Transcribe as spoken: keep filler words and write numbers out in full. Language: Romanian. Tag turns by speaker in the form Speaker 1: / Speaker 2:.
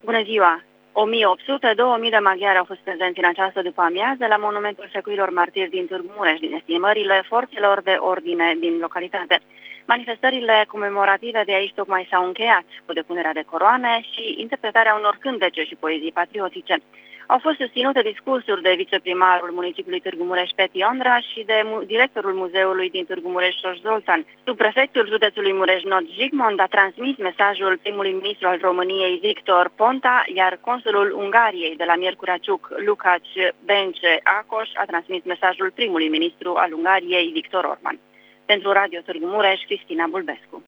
Speaker 1: Bună ziua! o mie opt sute - două mii de maghiari au fost prezenți în această după-amiază la monumentul secuilor martiri din Târgu Mureș, din estimările forțelor de ordine din localitate. Manifestările comemorative de aici tocmai s-au încheiat cu depunerea de coroane și interpretarea unor cântece și poezii patriotice. Au fost susținute discursuri de viceprimarul municipiului Târgu Mureș, Peti Ondra, și de mu- directorul muzeului din Târgu Mureș, Șoș Zoltan. Subprefectul județului Mureș, Not Jigmond, a transmis mesajul primului ministru al României, Victor Ponta, iar consulul Ungariei de la Miercurea Ciuc, Lukács Bence Ákos, a transmis mesajul primului ministru al Ungariei, Viktor Orban. Pentru Radio Târgu Mureș, Cristina Bulbescu.